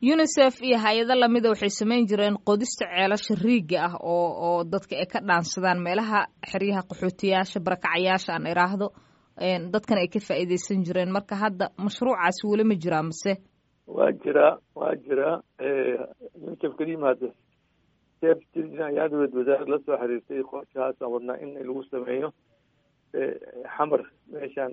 UNICEF iyo hay-ado lamida waxay samayn jireen qodista ceelasha riigga ah oo dadka ay ka dhaansadaan meelaha xeryaha qaxootiyaasha barakacayaasha aan iraahdo dadkan ay ka faa'iidaysan jireen marka hadda mashruucaasi weli ma jiraa mise waa jiraa UNICEF ka yimaada ayaa dowlad wasaarad la soo xiriirtay qorshahaasaan wadnaa in lagu sameeyo xamar meeshaan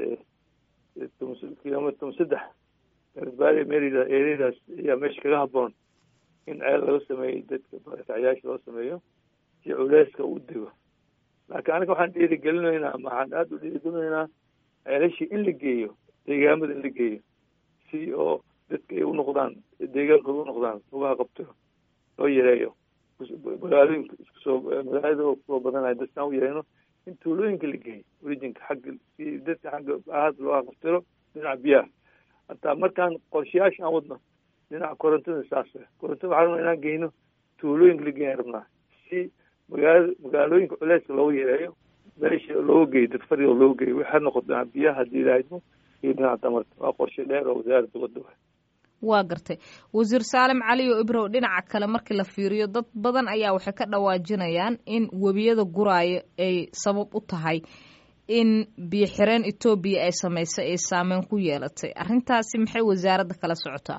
kilomitr 3 galbeed meeridaas ayaa meesha kaga habboon in ceel laga sameeyo dadka barakacayaasha loo sameeyo si culeyska u dego laakiin aniga waxaan waxaan aada u dhiirigelinaynaa ceelashii in la geeyo deegaamada in la geeyo si oo dadka ay u noqdaan deegaankooda u noqdaan ugaha qabto loo yareeyo magaalooyinka magaalada oo kusoo badanaya dadkaan u yareeno in tuulooyinka la geeyo orijinka xagga si dadka xagga ahaad looga qabtiro dhinaca biyaha hataa markaan qorshayaasha aan wadno dhinaca korontada saas korontada waxaa rabnaa inaan geyno tuulooyinka la geeyan rabnaa si magaalooyinka culeyska looga yareeyo meesha looga geeyo dad fariga looga geeyo waxaa noqoto dhinaca biyaha haddii ilaahaymo iyo dhinaca tamarta waa qorshe dheer oo wasaaradda wadda waa gartay wasiir Saalim Cali oo Ibrow dhinaca kale markii la fiiriyo dad badan ayaa waxay ka dhawaajinayaan in webiyada guraayo ay sabab u tahay in biyo xireen Ethiopia ay samaysay ay saameyn ku yeelatay arrintaasi maxay wasaaradda kala socotaa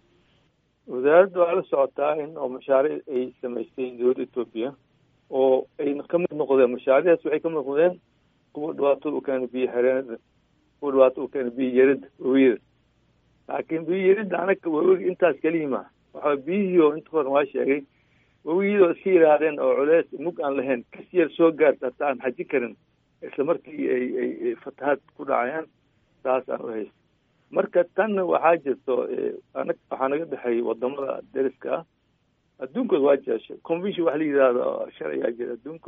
wasaaradda waa la socotaa in oo mashaariic ay samaysay dowladda Ethiopia oo ay ka mid noqdeen mashaariicdaas waxay ka mid noqdeen kuwa dhibaatada u keenay biyo xireenada kuwa dhibaatada u keenay biyo yarida webiyada laakiin biyo yarida anaga webiga intaas keliyima waxaa biyihii oo inta hore waa sheegay webiyada oo iska yidhaahdeen oo culeys mug aan lahayn kasi yar soo gaarta hataa aan xajin karin isla markii ay fatahaad ku dhacayaan saas aan u haysta marka tanna waxaa jirto waxaa naga dhexeeyay wadamada deriska ah adduunkooda waa jeeshay convention waxa la yidhaahdo sharcigaa jira adduunka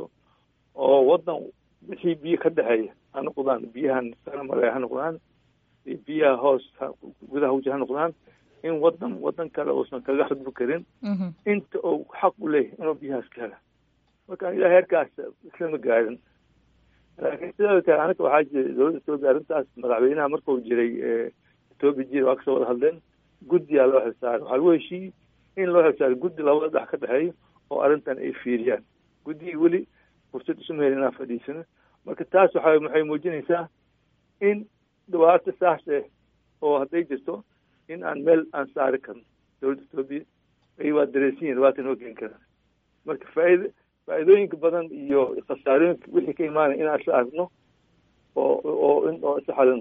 oo wadan wixii biyo ka dhexeeya ha noqdaan biyahan sanamare ha noqdaan biyaha hoos gudaha wajah ha noqdaan in wadan kale uusan kaga xudbi karin inta uu xaq u leeyahay inuu biyahaas ka hela marka ilaa heerkaas islama gaarin laakiin sidoo kale anaga waxaa jira dowladda Ethiopia arrintaas madaxweynaha markuu jiray Ethiopia jira waa kasoo wada hadleen guddiyaa loo xilsaaray waxaa lagu heshiiyey in loo xilsaaray guddi labada dhex ka dhexeeyo oo arrintan ay fiiriyaan guddigii weli fursad isuma helin inaan fadhiisano marka taas waxay muujinaysaa in dhibaato saas oo hadday jirto in aan meel aan saari karno dowladda Ethiopia ay waa dareensiin dhibaata inoo keeni karaan marka faa'iidooyinka badan iyo khasaarooyinka wixii ka imaanaya inaan isla aragno oo isla xalino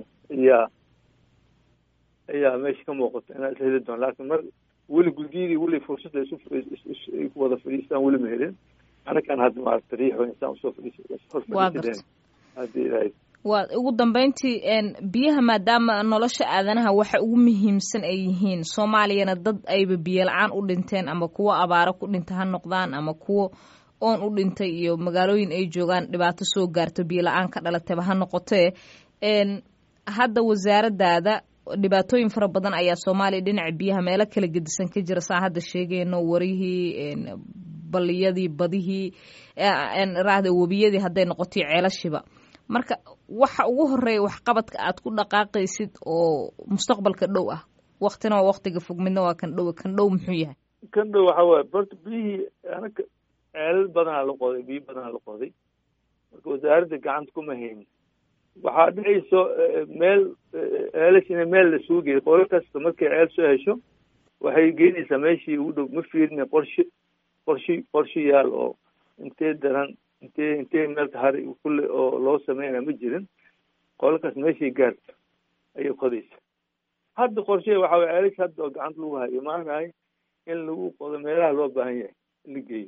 ayaa meesha ka muuqata inaan isla heli doono laakiin mar weli guddiyadii weli fursad ay ku wada fadhiistaan weli ma helin anakaan hadda maaragta riixo insaan usoo fadhiisadeen haddii ilaahay waa ugu dambeyntii biyaha maadaama nolosha aadanaha waxa ugu muhiimsan ay yihiin Soomaaliyana dad ayba biyo la'aan u dhinteen ama kuwa abaaro ku dhintay ha noqdaan ama kuwa oon u dhintay iyo magaalooyin ay joogaan dhibaato soo gaarto biyo la'aan ka dhalatayba ha noqotee hadda wasaaraddaada dhibaatooyin fara badan ayaa Soomaaliya dhinaca biyaha meelo kala gedisan ka jira saa hadda sheegayno warihii baliyadii badihii raahda webiyadii hadday noqotay ceelashiba marka waxa ugu horeeya waxqabadka aad ku dhaqaaqaysid oo mustaqbalka dhow ah waqtina waa waqtiga fog midna waa kan dhow muxuu yahay kan dhow waxa waaye horta biyihii anaga ceelal badanaa la qoday biyo badanaa la qoday marka wasaaradda gacanta kuma haynin waxaa dhicayso meel ceelashina meel la sugu geeyo qolo kasta markay ceel soo hesho waxay geynaysaa meeshii ugu dhow ma fiirina qorshe yaal oo intee daran intee meel tahari kulle oo loo sameynaya ma jirin qolakaas meeshay gaarto ayay qodaysa hadda qorshe waxa way ceelish hadda oo gacanta lagu hayo maanahay in lagu qodo meelaha loo baahan yahay in la geeyo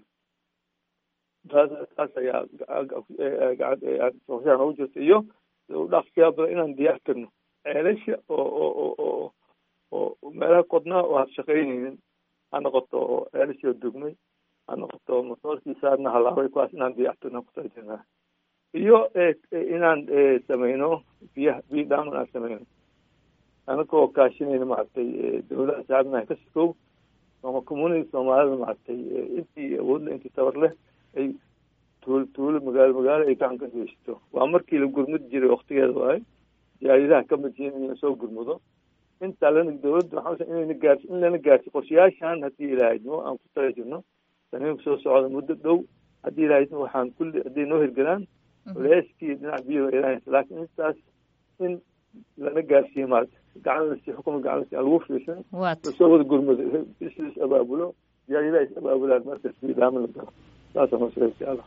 taas ayaa qorshaha noogu jirta iyo dhaqsiyaa badan inaan diyaar karno ceelasha oo meelaha qodnaa oo had shaqaynaynin ha noqoto oo ceelashii oo dugmay ha noqoto motoorkii saarna halaabay kuwaas inaan diyaartarno kutajirnaa iyo inaan sameyno biyo dhaaman aan sameyno anagoo kaashinayna maaragtay dowladaha saxaabnaha ka sikow ama community soomaalida maaragtay intii awoodle intii tabar leh ay tuulo magaalo ay gacan ka geysato waa markii la gurmud jiray waktigeeda waaye jaaridaha ka mid yihiin in soo gurmudo intaa dowladda waxaa in lana gaarsi qorshayaashan haddii ilaahayno aan ku tala jirno sanooyinka soo socda muddo dhow haddii ilaahayno waxaan kulli hadday noo hirgalaan culeyskii dhinac biyo ilaahaysa laakiin intaas in lana gaarsiiyo maarata gacanlasi xukuma gacanlasi aan lagu fiirsan lasoo wada gurmado is abaabulo yaa ilaah is abaabulaan markas biidaamin la galo saasa noo sheegay insha allah